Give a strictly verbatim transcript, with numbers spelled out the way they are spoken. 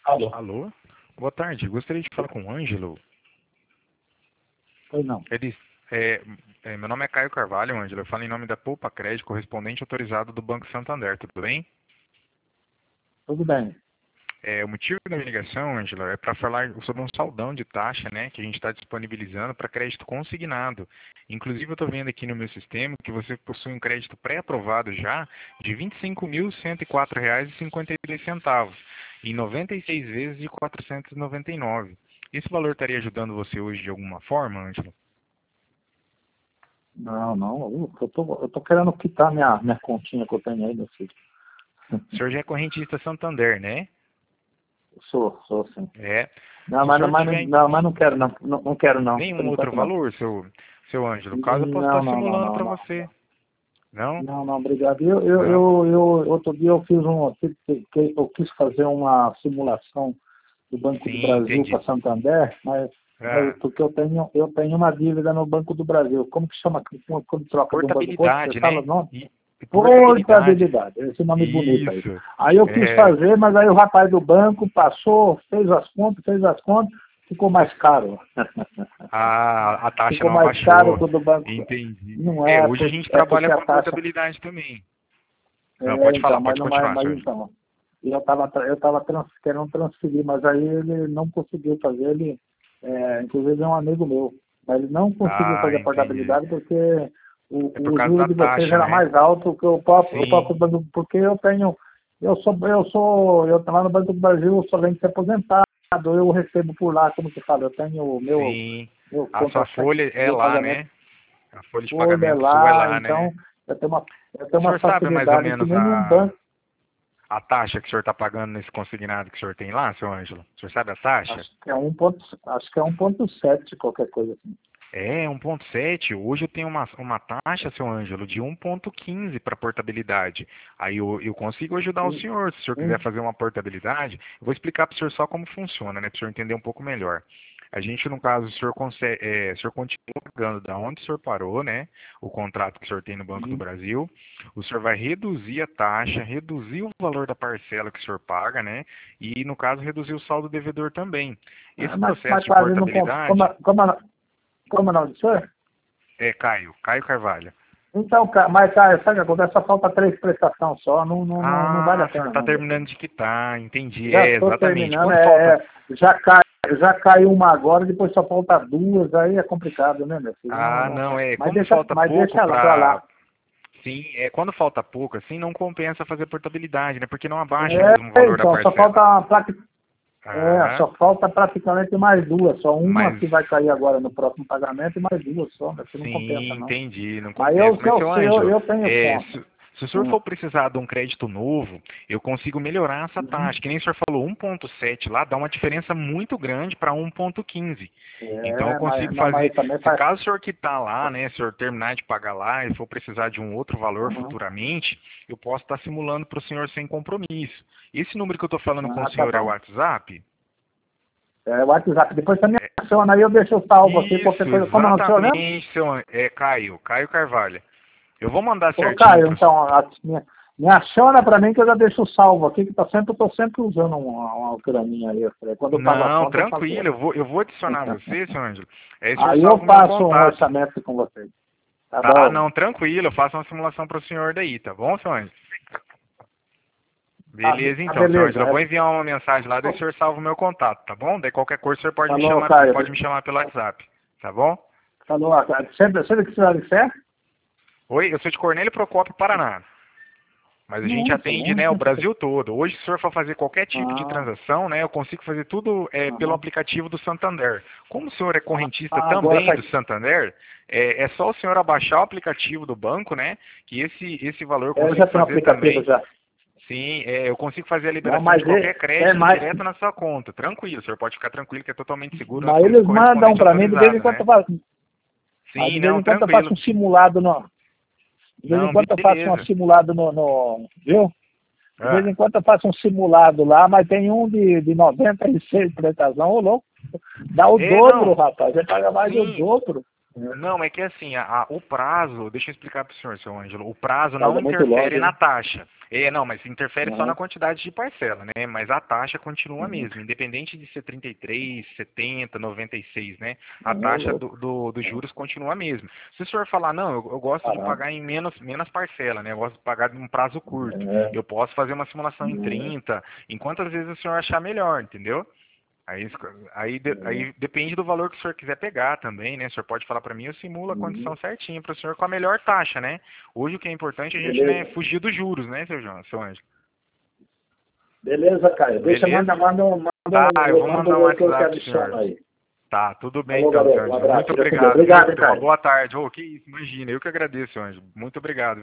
Alô? Alô? Boa tarde. Gostaria de falar com o Ângelo. Pois não. Ele, é, é, meu nome é Caio Carvalho, Ângelo. Eu falo em nome da Poupa Crédito, correspondente autorizado do Banco Santander. Tudo bem? Tudo bem. É, o motivo da minha ligação, Ângelo, é para falar sobre um saldão de taxa, né, que a gente está disponibilizando para crédito consignado. Inclusive, eu estou vendo aqui no meu sistema que você possui um crédito pré-aprovado já de vinte e cinco mil cento e quatro reais e cinquenta e dois centavos, em noventa e seis vezes de quatrocentos e noventa e nove. Esse valor estaria ajudando você hoje de alguma forma, Ângelo? Não, não. Eu tô, eu tô querendo quitar minha, minha continha que eu tenho aí, meu filho. O senhor já é correntista Santander, né? Sou, sou sim. É. Não, Se o mas, não- senhor mas, não, tiver não, mas não quero não. Não, não quero não. Por nenhum outro enquanto não. valor, seu, seu Ângelo, caso eu possa Não, estar não, não, simulando não, para não. você. Não? Não, não, obrigado. Eu, eu, Não? eu, eu, outro dia eu fiz um. Eu eu quis fazer uma simulação do Banco do Sim, Brasil para entendi. Santander, mas, mas Ah, porque eu tenho, eu tenho uma dívida no Banco do Brasil. Como que chama quando, quando troca de um banco para outro? Você portabilidade, fala o né? nome? E, e portabilidade. Portabilidade, esse nome bonito aí. Isso. Aí eu quis É. fazer, mas aí o rapaz do banco passou, fez as contas, fez as contas, ficou mais caro. A, a taxa Ficou não mais caro abaixou. que o do banco. Entendi. Não É, é, hoje a por- gente é trabalha porque a com taxa. portabilidade também. Não, É, pode então, falar, mas pode não é, continuar, mas seu Ângelo. então. Eu estava eu tava trans, querendo transferir, mas aí ele não conseguiu fazer, ele, é, inclusive é um amigo meu, mas ele não conseguiu Ah, fazer a entendi. portabilidade porque É por o, o causa juro da de vocês taxa, era né? mais alto que o próprio, o Sim, próprio banco, porque eu tenho, eu sou, eu sou, eu lá no Banco do Brasil, eu sou além de ser aposentado, eu recebo por lá, como que fala, eu tenho o meu, sim. meu A sua contra-cheque, folha é meu lá, pagamento né? A folha de todo é pagamento sua é lá, lá, né? então eu tenho uma, eu tenho O uma senhor sabe mais ou facilidade que menos nenhum a, banco. a taxa que o senhor está pagando nesse consignado que o senhor tem lá, seu Ângelo? O senhor sabe a taxa? Acho que é um ponto, acho que é um ponto sete, qualquer coisa assim. É, um ponto sete. Hoje eu tenho uma, uma taxa, seu Ângelo, de um ponto quinze para portabilidade. Aí eu, eu consigo ajudar o Um, senhor. Se o senhor quiser um, fazer uma portabilidade, eu vou explicar para o senhor só como funciona, né? Para o senhor entender um pouco melhor. A gente, no caso, o senhor, consegue, é, o senhor continua pagando da onde o senhor parou, né? O contrato que o senhor tem no Banco do um, Brasil. O senhor vai reduzir a taxa, reduzir o valor da parcela que o senhor paga, né? E, no caso, reduzir o saldo devedor também. ah, Esse mas, processo mas de quase não conta. Como, portabilidade como, como é o nome do senhor? é Caio, Caio Carvalho. Então, ca- mas cara, sabe o que acontece? Só falta três prestações só, não, não, não, não vale a Ah, o senhor pena está não, meu terminando filho. de quitar, entendi. Já É, estou exatamente. terminando, Quando é, falta. é, já, cai, já caiu uma agora, depois só falta duas, aí é complicado, né, meu filho? Não, Ah, não, não, é. mas Como deixa, falta mas pouco deixa lá pra para. lá. Sim, é, quando falta pouco, assim, não compensa fazer portabilidade, né? Porque não abaixa mesmo o É, valor da então, só parcela. falta uma placa. É, Aham. só falta praticamente mais duas, só uma Mas, que vai cair agora no próximo pagamento e mais duas só, mas que não compensa sim, não. entendi, não Mas eu, compensa. se Mas, eu, seu se eu, Ângelo, eu tenho é, conta. se, se o senhor Hum, for precisar de um crédito novo, eu consigo melhorar essa uhum. taxa. Que nem o senhor falou, um ponto sete lá dá uma diferença muito grande para um ponto quinze. Então eu É, mas, consigo não, mas fazer, também se faz. caso o senhor quitar lá, né, se o senhor terminar de pagar lá e for precisar de um outro valor Uhum. futuramente, eu posso estar simulando para o senhor sem compromisso. Esse número que eu estou falando com o Ah, tá senhor é o bom. WhatsApp? É, o WhatsApp, depois você me É, aciona aí, eu deixo o salvo aqui, qualquer isso, coisa. Como é o nome do senhor mesmo? exatamente, seu, An- é Caio, Caio Carvalho. Eu vou mandar Ô, certinho Caio, para então, a- me, me aciona pra mim que eu já deixo o salvo aqui, que tá sempre, eu tô sempre usando uma, uma graninha aí. Eu falei, quando eu pago a Não, conta, eu faço tranquilo, outra. eu vou, eu vou adicionar você, seu Ângelo. Aí o senhor Aí eu salva o meu faço um contato. orçamento com vocês. Tá Tá, bom? não, tranquilo, eu faço uma simulação para o senhor daí, tá bom, seu Ângelo? Tá, be- Beleza, tá então, seu beleza. Ângelo. Eu vou É, enviar uma mensagem lá, daí o senhor salva o meu contato, tá bom? Daí qualquer coisa o senhor pode me falou, chamar, Caio. pode me chamar pelo WhatsApp, tá bom? Falou, ah, sempre, sempre que precisar de fé? Oi, eu sou de Cornélio Procópio, Paraná. Mas a gente Nossa, atende, né, longe, o né? Brasil todo. Hoje, se o senhor for fazer qualquer tipo de Ah, transação, né, eu consigo fazer tudo é, pelo aham. aplicativo do Santander. Como o senhor é Ah, correntista ah, agora também do faz. Santander, é, é só o senhor abaixar o aplicativo do banco, né, que esse, esse valor eu É, eu já consigo tenho um fazer aplicativo também. já. Sim, é, eu consigo fazer a Não, liberação mas de é, qualquer é crédito mais. direto na sua conta. Tranquilo, o senhor pode ficar tranquilo que é totalmente seguro, nós Mas somos eles mandam correspondente para mim, de vez em autorizado, quando né? eu faço. Mas Sim, de vez não, em quando eu faço tranquilo. um simulado no. De vez em Não, quando eu faço um beleza. simulado no. no viu? De vez Ah, em quando eu faço um simulado lá, mas tem um de, de noventa e seis prestação, ô louco. Dá o é, dobro, não, rapaz. Você paga mais do sim, dobro. Não, é que assim, a, a- o prazo, deixa eu explicar para o senhor, seu Ângelo, o prazo Prazo não é muito interfere longo, na hein? taxa. É, não, mas interfere só na Aham. quantidade de parcela, né? Mas a taxa continua a Uhum. mesma, independente de ser trinta e três, setenta, noventa e seis, né? A Aham, taxa louco. do, do- dos juros continua a mesma. Se o senhor falar, não, eu, eu gosto de Aham. pagar em menos, menos parcela, né? Eu gosto de pagar em um prazo curto. É, Eu posso fazer uma simulação em é, trinta, em quantas vezes o senhor achar melhor, entendeu? Aí, aí, de- é. aí depende do valor que o senhor quiser pegar também, né? O senhor pode falar para mim, eu simulo a Uhum. condição certinho para o senhor com a melhor taxa, né? Hoje o que é importante é a gente, né, Beleza. fugir dos juros, né, seu João, seu Anjo? Beleza, Caio. Deixa, Beleza? manda, manda, um- manda, Tá, eu um- vou manda mandar um um outro que WhatsApp pro adiciona senhor. aí. Tá, tudo bem Falou, então, seu garoto. Um Anjo. abraço. Muito Fica com Deus. obrigado, viu? Obrigado, hein, Tenha uma Caio. boa tarde. Ô, que isso, imagina, eu que agradeço, seu Anjo. Muito obrigado.